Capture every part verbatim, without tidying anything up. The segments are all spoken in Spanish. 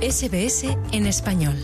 S B S en español.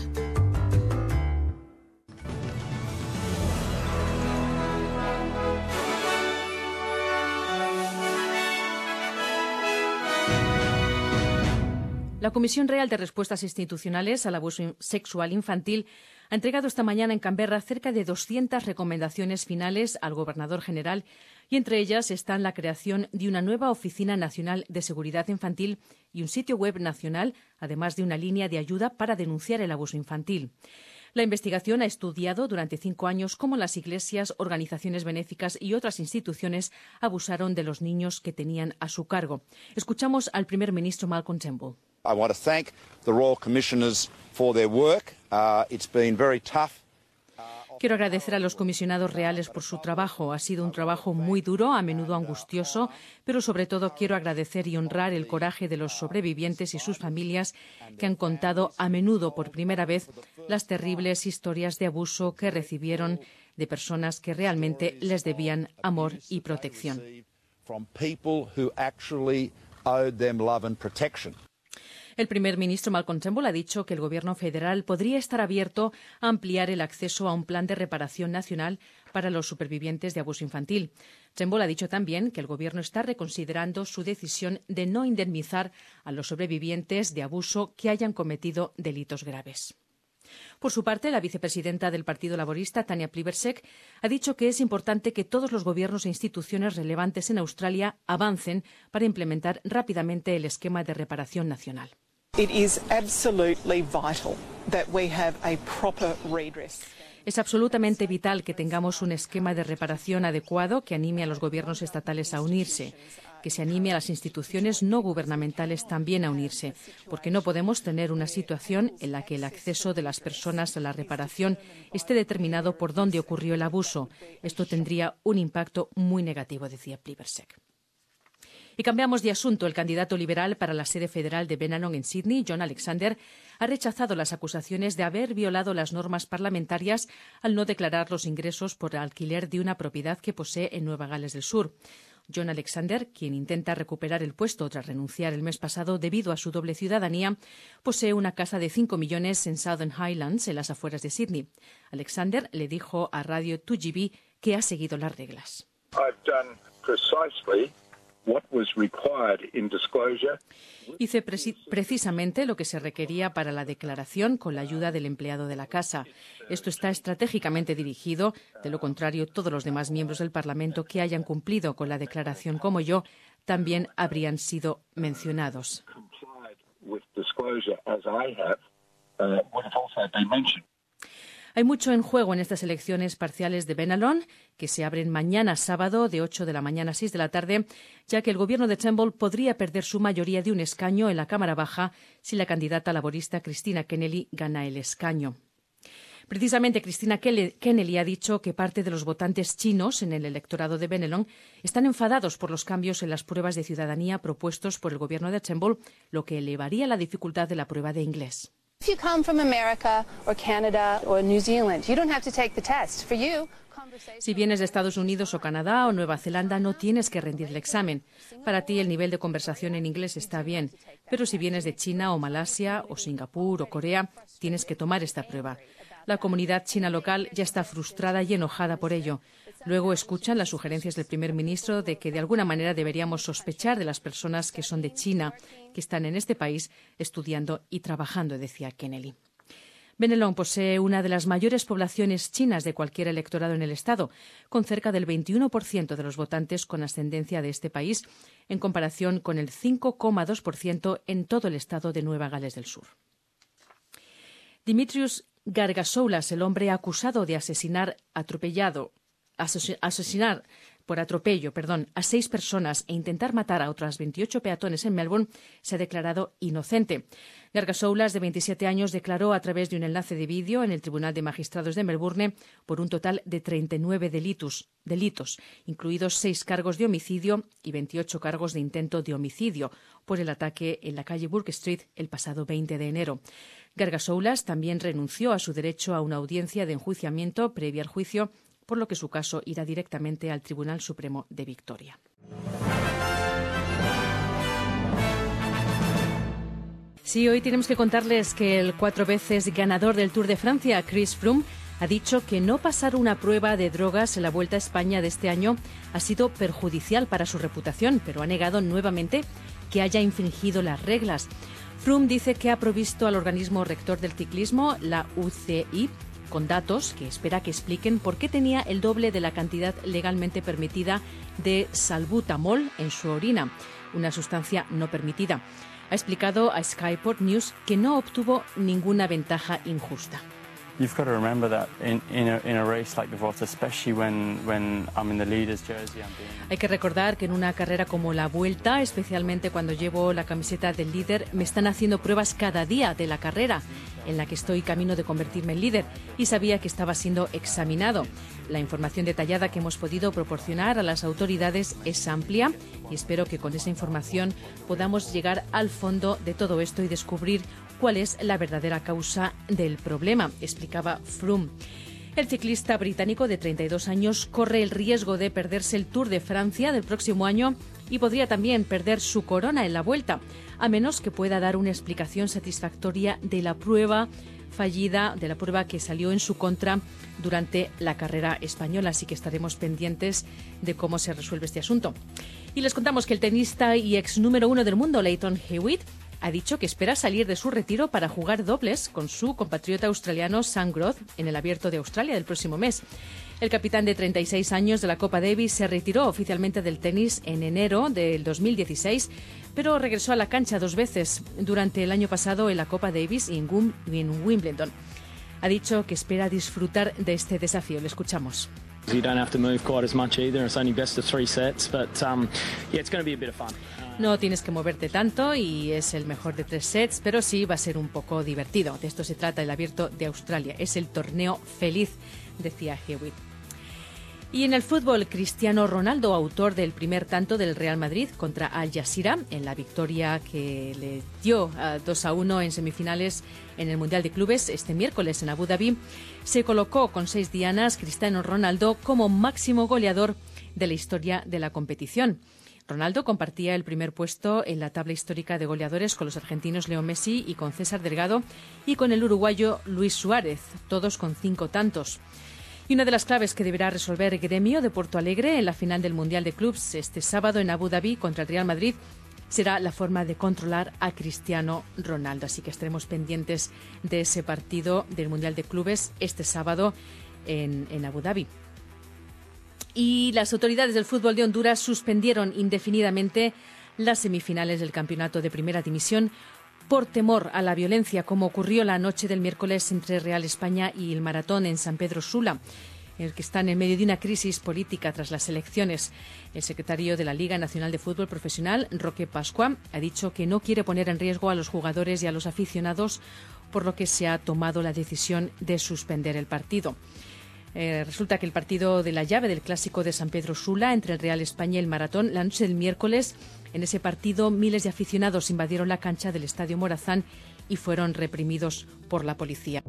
La Comisión Real de Respuestas Institucionales al Abuso Sexual Infantil ha entregado esta mañana en Canberra cerca de doscientas recomendaciones finales al Gobernador General y entre ellas están la creación de una nueva Oficina Nacional de Seguridad Infantil y un sitio web nacional, además de una línea de ayuda para denunciar el abuso infantil. La investigación ha estudiado durante cinco años cómo las iglesias, organizaciones benéficas y otras instituciones abusaron de los niños que tenían a su cargo. Escuchamos al primer ministro Malcolm Turnbull. I want to thank the Royal Commissioners for their work. Uh, it's been very tough. Quiero agradecer a los comisionados reales por su trabajo. Ha sido un trabajo muy duro, a menudo angustioso, pero sobre todo quiero agradecer y honrar el coraje de los sobrevivientes y sus familias que han contado a menudo por primera vez las terribles historias de abuso que recibieron de personas que realmente les debían amor y protección. El primer ministro Malcolm Turnbull ha dicho que el Gobierno federal podría estar abierto a ampliar el acceso a un plan de reparación nacional para los supervivientes de abuso infantil. Turnbull ha dicho también que el Gobierno está reconsiderando su decisión de no indemnizar a los sobrevivientes de abuso que hayan cometido delitos graves. Por su parte, la vicepresidenta del Partido Laborista, Tanya Plibersek, ha dicho que es importante que todos los gobiernos e instituciones relevantes en Australia avancen para implementar rápidamente el esquema de reparación nacional. It is absolutely vital that we have a proper redress. Es absolutamente vital que tengamos un esquema de reparación adecuado que anime a los gobiernos estatales a unirse, que se anime a las instituciones no gubernamentales también a unirse, porque no podemos tener una situación en la que el acceso de las personas a la reparación esté determinado por dónde ocurrió el abuso. Esto tendría un impacto muy negativo, decía Plibersek. Y cambiamos de asunto. El candidato liberal para la sede federal de Benelong en Sydney, John Alexander, ha rechazado las acusaciones de haber violado las normas parlamentarias al no declarar los ingresos por alquiler de una propiedad que posee en Nueva Gales del Sur. John Alexander, quien intenta recuperar el puesto tras renunciar el mes pasado debido a su doble ciudadanía, posee una casa de cinco millones en Southern Highlands, en las afueras de Sydney. Alexander le dijo a Radio dos G B que ha seguido las reglas. I've done precisely what was required in disclosure. Hice preci- precisamente lo que se requería para la declaración con la ayuda del empleado de la casa. Esto está estratégicamente dirigido. De lo contrario, todos los demás miembros del Parlamento que hayan cumplido con la declaración como yo también habrían sido mencionados. Hay mucho en juego en estas elecciones parciales de Benelong, que se abren mañana sábado de ocho de la mañana a seis de la tarde, ya que el gobierno de Turnbull podría perder su mayoría de un escaño en la Cámara Baja si la candidata laborista Christina Kennelly gana el escaño. Precisamente Christina Kennelly ha dicho que parte de los votantes chinos en el electorado de Benelong están enfadados por los cambios en las pruebas de ciudadanía propuestos por el gobierno de Turnbull, lo que elevaría la dificultad de la prueba de inglés. If you come from America or Canada or New Zealand, you don't have to take the test. For you, si vienes de Estados Unidos o Canadá o Nueva Zelanda, no tienes que rendir el examen. Para ti el nivel de conversación en inglés está bien, pero si vienes de China o Malasia o Singapur o Corea, tienes que tomar esta prueba. La comunidad china local ya está frustrada y enojada por ello. Luego escuchan las sugerencias del primer ministro de que de alguna manera deberíamos sospechar de las personas que son de China, que están en este país estudiando y trabajando, decía Kennelly. Benelong posee una de las mayores poblaciones chinas de cualquier electorado en el estado, con cerca del veintiuno por ciento de los votantes con ascendencia de este país, en comparación con el cinco coma dos por ciento en todo el estado de Nueva Gales del Sur. Dimitrios Gargasoulas, el hombre acusado de asesinar atropellado, ases- asesinar por atropello, perdón, a seis personas e intentar matar a otras veintiocho peatones en Melbourne, se ha declarado inocente. Gargasoulas, de veintisiete años, declaró a través de un enlace de vídeo en el Tribunal de Magistrados de Melbourne por un total de treinta y nueve delitos, delitos, incluidos seis cargos de homicidio y veintiocho cargos de intento de homicidio por el ataque en la calle Burke Street el pasado veinte de enero. Gargasoulas también renunció a su derecho a una audiencia de enjuiciamiento previa al juicio, por lo que su caso irá directamente al Tribunal Supremo de Victoria. Sí, hoy tenemos que contarles que el cuatro veces ganador del Tour de Francia, Chris Froome, ha dicho que no pasar una prueba de drogas en la Vuelta a España de este año ha sido perjudicial para su reputación, pero ha negado nuevamente que haya infringido las reglas. Froome dice que ha provisto al organismo rector del ciclismo, la U C I, con datos que espera que expliquen por qué tenía el doble de la cantidad legalmente permitida de salbutamol en su orina, una sustancia no permitida. Ha explicado a Sky Sport News que no obtuvo ninguna ventaja injusta. You've got to remember that in, in, a, in a race like the Vuelta, especially when, when I'm in the leader's jersey, I'm being... Hay que recordar que en una carrera como la Vuelta, especialmente cuando llevo la camiseta del líder, me están haciendo pruebas cada día de la carrera en la que estoy camino de convertirme en líder y sabía que estaba siendo examinado. La información detallada que hemos podido proporcionar a las autoridades es amplia y espero que con esa información podamos llegar al fondo de todo esto y descubrir cuál es la verdadera causa del problema, explicaba Froome. El ciclista británico de treinta y dos años corre el riesgo de perderse el Tour de Francia del próximo año y podría también perder su corona en la Vuelta, a menos que pueda dar una explicación satisfactoria de la prueba fallida, de la prueba que salió en su contra durante la carrera española. Así que estaremos pendientes de cómo se resuelve este asunto. Y les contamos que el tenista y ex número uno del mundo, Lleyton Hewitt, ha dicho que espera salir de su retiro para jugar dobles con su compatriota australiano Sam Groth en el Abierto de Australia del próximo mes. El capitán de treinta y seis años de la Copa Davis se retiró oficialmente del tenis en enero del dos mil dieciséis, pero regresó a la cancha dos veces durante el año pasado en la Copa Davis y en Wimbledon. Ha dicho que espera disfrutar de este desafío. Le escuchamos. You don't have to move quite as much either. It's only best of three sets, but um, yeah, it's going to be a bit of fun. No tienes que moverte tanto y es el mejor de tres sets, pero sí va a ser un poco divertido. De esto se trata el Abierto de Australia. Es el torneo feliz, decía Hewitt. Y en el fútbol, Cristiano Ronaldo, autor del primer tanto del Real Madrid contra Al Jazeera, en la victoria que le dio uh, dos a uno en semifinales en el Mundial de Clubes este miércoles en Abu Dhabi, se colocó con seis dianas Cristiano Ronaldo como máximo goleador de la historia de la competición. Ronaldo compartía el primer puesto en la tabla histórica de goleadores con los argentinos Leo Messi y con César Delgado y con el uruguayo Luis Suárez, todos con cinco tantos. Y una de las claves que deberá resolver el Gremio de Porto Alegre en la final del Mundial de Clubs este sábado en Abu Dhabi contra el Real Madrid será la forma de controlar a Cristiano Ronaldo. Así que estaremos pendientes de ese partido del Mundial de Clubes este sábado en, en Abu Dhabi. Y las autoridades del fútbol de Honduras suspendieron indefinidamente las semifinales del campeonato de Primera División por temor a la violencia, como ocurrió la noche del miércoles entre Real España y el Maratón en San Pedro Sula, en el que están en medio de una crisis política tras las elecciones. El secretario de la Liga Nacional de Fútbol Profesional, Roque Pascua, ha dicho que no quiere poner en riesgo a los jugadores y a los aficionados, por lo que se ha tomado la decisión de suspender el partido. Eh, resulta que el partido de la llave del Clásico de San Pedro Sula entre el Real España y el Maratón, la noche del miércoles, en ese partido miles de aficionados invadieron la cancha del Estadio Morazán y fueron reprimidos por la policía.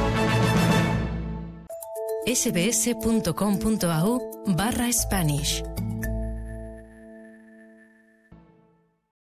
sbs.com.au barra Spanish